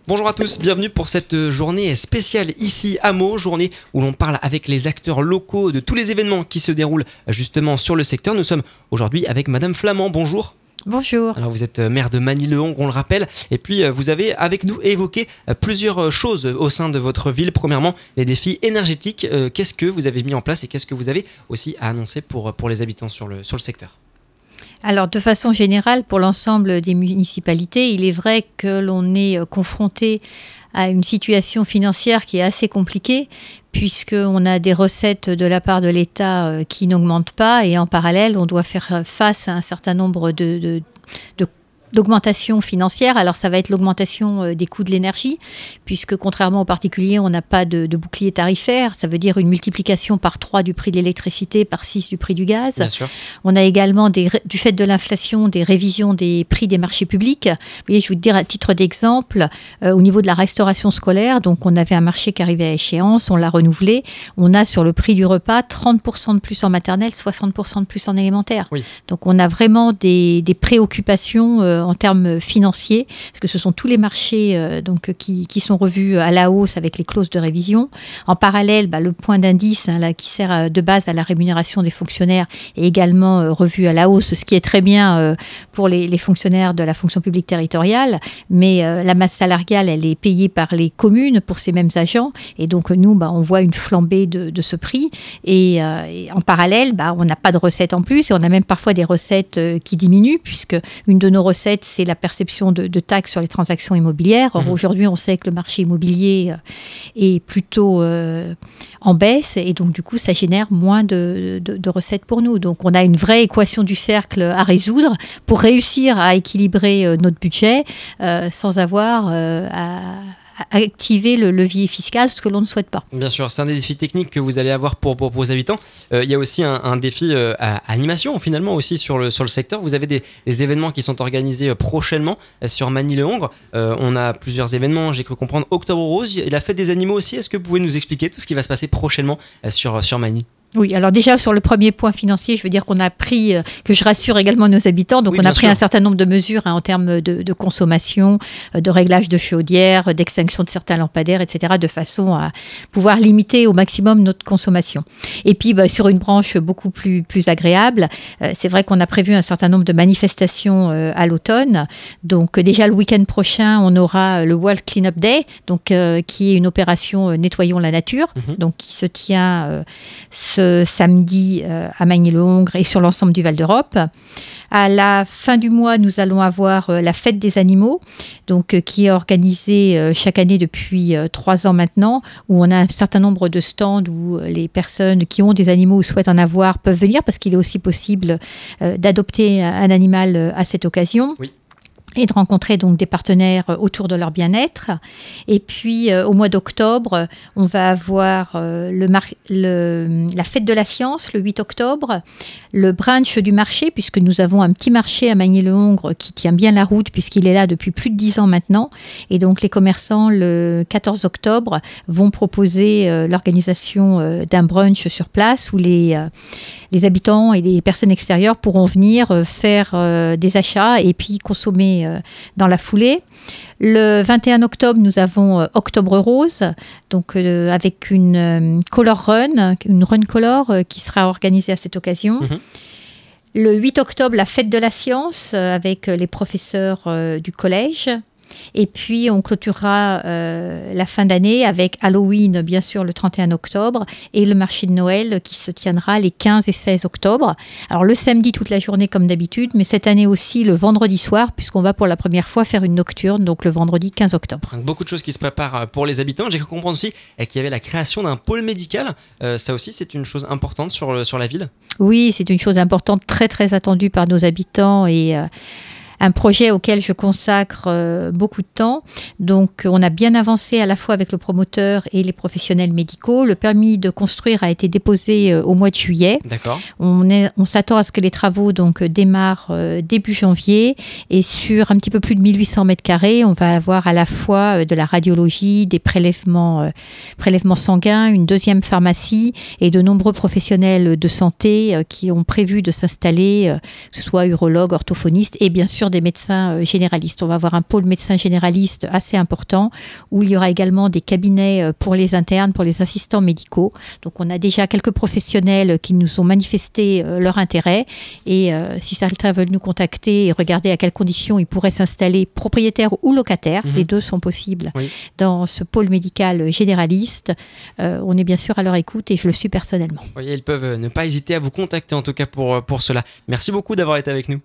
Bonjour à tous, bienvenue pour cette journée spéciale ici à Meaux, journée où l'on parle avec les acteurs locaux de tous les événements qui se déroulent justement sur le secteur. Nous sommes aujourd'hui avec Madame Flamand, bonjour. Bonjour. Alors vous êtes maire de Magny-le-Hongre, on le rappelle, et puis vous avez avec nous évoqué plusieurs choses au sein de votre ville. Premièrement, les défis énergétiques. Qu'est-ce que vous avez mis en place et qu'est-ce que vous avez aussi à annoncer pour les habitants sur le secteur ? Alors, de façon générale, pour l'ensemble des municipalités, il est vrai que l'on est confronté à une situation financière qui est assez compliquée, puisqu'on a des recettes de la part de l'État qui n'augmentent pas, et en parallèle, on doit faire face à un certain nombre d'augmentation financière. Alors ça va être l'augmentation des coûts de l'énergie, puisque contrairement aux particuliers, on n'a pas de bouclier tarifaire. Ça veut dire une multiplication par 3 du prix de l'électricité, par 6 du prix du gaz. Bien sûr. On a également, du fait de l'inflation, des révisions des prix des marchés publics. Vous voyez, je vais vous dire à titre d'exemple, au niveau de la restauration scolaire, donc on avait un marché qui arrivait à échéance, on l'a renouvelé. On a sur le prix du repas 30% de plus en maternelle, 60% de plus en élémentaire. Oui. Donc on a vraiment des préoccupations en termes financiers, parce que ce sont tous les marchés qui sont revus à la hausse avec les clauses de révision. En parallèle, le point d'indice qui sert de base à la rémunération des fonctionnaires est également revu à la hausse, ce qui est très bien pour les fonctionnaires de la fonction publique territoriale, mais la masse salariale, elle est payée par les communes pour ces mêmes agents, et donc nous, on voit une flambée de ce prix, et en parallèle, on n'a pas de recettes en plus, et on a même parfois des recettes qui diminuent, puisque une de nos recettes, c'est la perception de taxes sur les transactions immobilières. Or, aujourd'hui, on sait que le marché immobilier est plutôt en baisse, et donc, du coup, ça génère moins de recettes pour nous. Donc, on a une vraie équation du cercle à résoudre pour réussir à équilibrer notre budget sans avoir à activer le levier fiscal, ce que l'on ne souhaite pas. Bien sûr, c'est un des défis techniques que vous allez avoir pour vos habitants. Il y a aussi un défi à animation finalement aussi sur le secteur. Vous avez des événements qui sont organisés prochainement sur Magny-le-Hongre. On a plusieurs événements, j'ai cru comprendre Octobre Rose et la fête des animaux aussi. Est-ce que vous pouvez nous expliquer tout ce qui va se passer prochainement sur Magny ? Oui, alors déjà sur le premier point financier, je veux dire qu'on a pris, que je rassure également nos habitants, donc oui, on a pris un certain nombre de mesures en termes de consommation, de réglage de chaudières, d'extinction de certains lampadaires, etc., de façon à pouvoir limiter au maximum notre consommation. Et puis sur une branche beaucoup plus agréable, c'est vrai qu'on a prévu un certain nombre de manifestations à l'automne. Donc déjà le week-end prochain, on aura le World Clean-up Day, donc qui est une opération Nettoyons la nature, donc qui se tient ce samedi à Magny-le-Hongre et sur l'ensemble du Val d'Europe. À la fin du mois, nous allons avoir la fête des animaux, donc qui est organisée chaque année depuis 3 ans maintenant, où on a un certain nombre de stands où les personnes qui ont des animaux ou souhaitent en avoir peuvent venir, parce qu'il est aussi possible d'adopter un animal à cette occasion. Oui. Et de rencontrer donc des partenaires autour de leur bien-être. Et puis, au mois d'octobre, on va avoir la fête de la science, le 8 octobre, le brunch du marché, puisque nous avons un petit marché à Magny-le-Hongre qui tient bien la route, puisqu'il est là depuis plus de 10 ans maintenant. Et donc, les commerçants, le 14 octobre, vont proposer l'organisation d'un brunch sur place, où les habitants et les personnes extérieures pourront venir faire des achats et puis consommer dans la foulée. Le 21 octobre, nous avons Octobre Rose, donc avec une color run, une run color qui sera organisée à cette occasion. Le 8 octobre, la fête de la science avec les professeurs du collège. Et puis, on clôturera la fin d'année avec Halloween, bien sûr, le 31 octobre, et le marché de Noël qui se tiendra les 15 et 16 octobre. Alors, le samedi, toute la journée, comme d'habitude, mais cette année aussi, le vendredi soir, puisqu'on va pour la première fois faire une nocturne, donc le vendredi 15 octobre. Donc, beaucoup de choses qui se préparent pour les habitants. J'ai cru comprendre aussi qu'il y avait la création d'un pôle médical. Ça aussi, c'est une chose importante sur la ville ? Oui, c'est une chose importante, très, très attendue par nos habitants et un projet auquel je consacre beaucoup de temps. Donc, on a bien avancé à la fois avec le promoteur et les professionnels médicaux. Le permis de construire a été déposé au mois de juillet. D'accord. On s'attend à ce que les travaux démarrent début janvier. Et sur un petit peu plus de 1800 mètres carrés, on va avoir à la fois de la radiologie, des prélèvements sanguins, une deuxième pharmacie et de nombreux professionnels de santé qui ont prévu de s'installer, que ce soit urologues, orthophonistes et bien sûr sûr des médecins généralistes. On va avoir un pôle médecins généralistes assez important où il y aura également des cabinets pour les internes, pour les assistants médicaux. Donc on a déjà quelques professionnels qui nous ont manifesté leur intérêt et si certains veulent nous contacter et regarder à quelles conditions ils pourraient s'installer, propriétaires ou locataires, les deux sont possibles dans ce pôle médical généraliste. On est bien sûr à leur écoute et je le suis personnellement. Oui, ils peuvent ne pas hésiter à vous contacter en tout cas pour cela. Merci beaucoup d'avoir été avec nous.